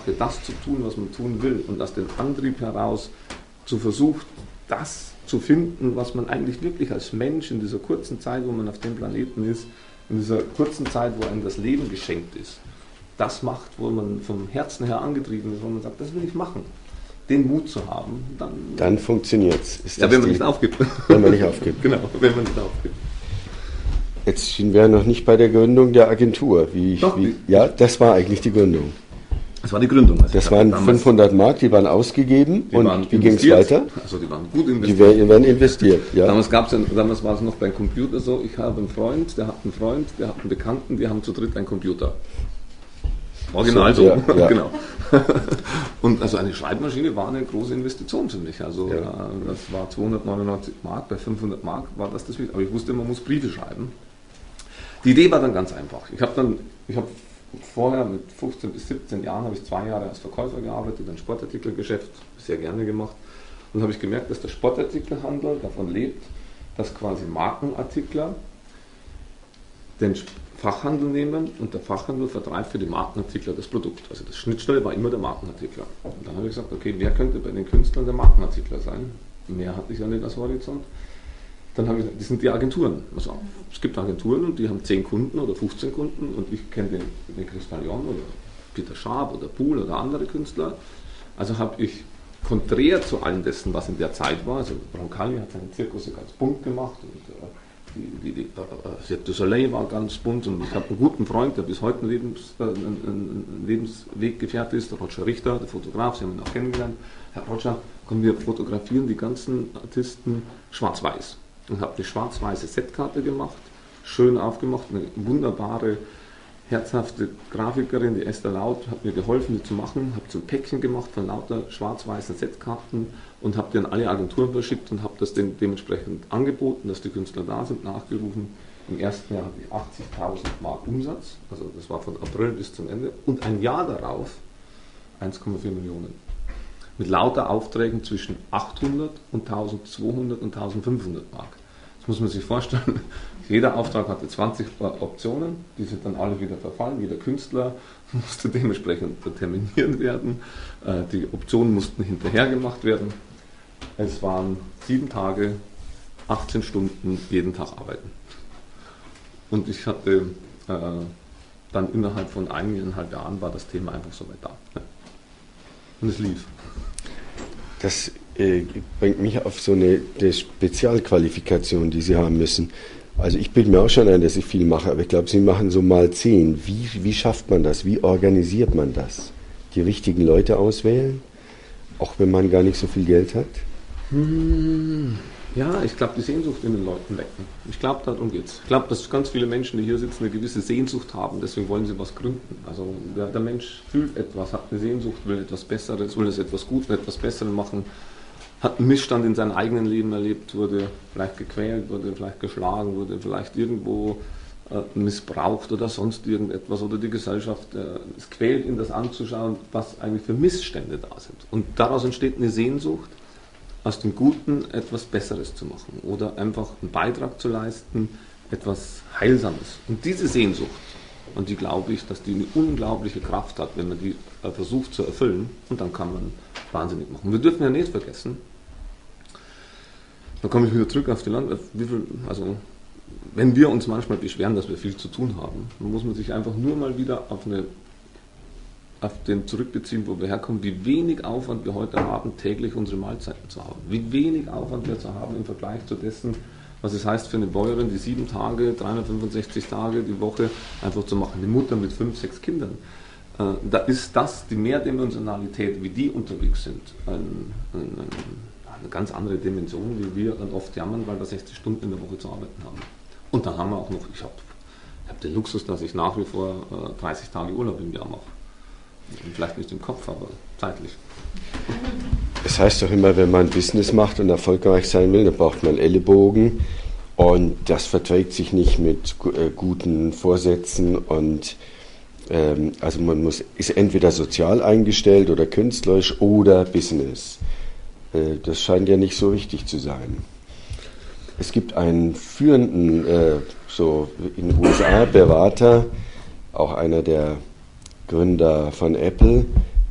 hatte, das zu tun, was man tun will und aus dem Antrieb heraus zu versucht, das zu finden, was man eigentlich wirklich als Mensch in dieser kurzen Zeit, wo man auf dem Planeten ist, in dieser kurzen Zeit, wo einem das Leben geschenkt ist, das macht, wo man vom Herzen her angetrieben ist, wo man sagt, das will ich machen. Den Mut zu haben, dann funktioniert es. Ja, wenn man nicht aufgibt. Wenn man nicht aufgibt. Genau, wenn man nicht aufgibt. Jetzt sind wir noch nicht bei der Gründung der Agentur. Ja, das war eigentlich die Gründung. Das war die Gründung. Also das waren 500 Mark, die waren ausgegeben. Und wie ging es weiter? Also die waren gut investiert. Die werden investiert, ja. Damals war es noch beim Computer so, ich habe einen Freund, der hat einen Bekannten, wir haben zu dritt einen Computer. Original so, ja. Genau. Und also eine Schreibmaschine war eine große Investition für mich. Also das war 299 Mark, bei 500 Mark war das Wichtigste. Aber ich wusste, man muss Briefe schreiben. Die Idee war dann ganz einfach. Ich habe vorher mit 15 bis 17 Jahren habe ich 2 Jahre als Verkäufer gearbeitet, ein Sportartikelgeschäft, sehr gerne gemacht. Und habe ich gemerkt, dass der Sportartikelhandel davon lebt, dass quasi Markenartikler den Fachhandel nehmen und der Fachhandel vertreibt für die Markenartikler das Produkt. Also das Schnittstelle war immer der Markenartikler. Und dann habe ich gesagt, okay, wer könnte bei den Künstlern der Markenartikler sein? Mehr hatte ich ja nicht als Horizont. Dann habe ich gesagt, das sind die Agenturen. Also, es gibt Agenturen und die haben 10 Kunden oder 15 Kunden und ich kenne den Christian-Jon oder Peter Schaab oder Pool oder andere Künstler. Also habe ich konträr zu allem dessen, was in der Zeit war, also Roncalli hat seinen Zirkus ganz bunt gemacht und Cirque du Soleil war ganz bunt und ich habe einen guten Freund, der bis heute ein Lebensweggefährte ist, der Roger Richter, der Fotograf, Sie haben ihn auch kennengelernt. Herr Roger, komm, wir fotografieren die ganzen Artisten schwarz-weiß. Und habe eine schwarz-weiße Setkarte gemacht, schön aufgemacht, eine wunderbare, herzhafte Grafikerin, die Esther Laut, hat mir geholfen, die zu machen, habe so ein Päckchen gemacht von lauter schwarz-weißen Setkarten und habe die an alle Agenturen verschickt und habe das dementsprechend angeboten, dass die Künstler da sind, nachgerufen. Im ersten Jahr hatte ich 80.000 Mark Umsatz, also das war von April bis zum Ende, und ein Jahr darauf 1,4 Millionen. Mit lauter Aufträgen zwischen 800 und 1200 und 1500 Mark. Das muss man sich vorstellen. Jeder Auftrag hatte 20 Optionen, die sind dann alle wieder verfallen. Jeder Künstler musste dementsprechend terminiert werden. Die Optionen mussten hinterher gemacht werden. Es waren 7 Tage, 18 Stunden jeden Tag arbeiten. Und ich hatte dann innerhalb von 1,5 Jahren war das Thema einfach so weit da. Und es lief. Das bringt mich auf so eine Spezialqualifikation, die Sie haben müssen. Also ich bilde mir auch schon ein, dass ich viel mache, aber ich glaube, Sie machen so mal 10. Wie schafft man das? Wie organisiert man das? Die richtigen Leute auswählen, auch wenn man gar nicht so viel Geld hat? Ja, ich glaube, die Sehnsucht in den Leuten wecken. Ich glaube, darum geht es. Ich glaube, dass ganz viele Menschen, die hier sitzen, eine gewisse Sehnsucht haben, deswegen wollen sie was gründen. Also der Mensch fühlt etwas, hat eine Sehnsucht, will etwas Besseres, will es etwas Gutes, etwas Besseres machen, hat einen Missstand in seinem eigenen Leben erlebt, wurde vielleicht gequält, wurde vielleicht geschlagen, wurde vielleicht irgendwo missbraucht oder sonst irgendetwas oder die Gesellschaft, es quält ihn, das anzuschauen, was eigentlich für Missstände da sind. Und daraus entsteht eine Sehnsucht, aus dem Guten etwas Besseres zu machen oder einfach einen Beitrag zu leisten, etwas Heilsames. Und diese Sehnsucht, und die glaube ich, dass die eine unglaubliche Kraft hat, wenn man die versucht zu erfüllen, und dann kann man wahnsinnig machen. Wir dürfen ja nicht vergessen, da komme ich wieder zurück auf die Landschaft, also wenn wir uns manchmal beschweren, dass wir viel zu tun haben, dann muss man sich einfach nur mal wieder auf den zurückbeziehen, wo wir herkommen, wie wenig Aufwand wir heute haben, täglich unsere Mahlzeiten zu haben. Wie wenig Aufwand wir zu haben im Vergleich zu dessen, was es heißt für eine Bäuerin, die 7 Tage, 365 Tage die Woche einfach zu machen. Eine Mutter mit 5, 6 Kindern. Da ist das, die Mehrdimensionalität, wie die unterwegs sind, eine ganz andere Dimension, wie wir dann oft jammern, weil wir 60 Stunden in der Woche zu arbeiten haben. Und dann haben wir auch noch, ich habe den Luxus, dass ich nach wie vor 30 Tage Urlaub im Jahr mache. Vielleicht nicht im Kopf, aber zeitlich. Es heißt doch immer, wenn man Business macht und erfolgreich sein will, dann braucht man Ellenbogen und das verträgt sich nicht mit guten Vorsätzen und also man ist entweder sozial eingestellt oder künstlerisch oder Business. Das scheint ja nicht so richtig zu sein. Es gibt einen führenden, so in den USA, Berater, auch einer der Gründer von Apple,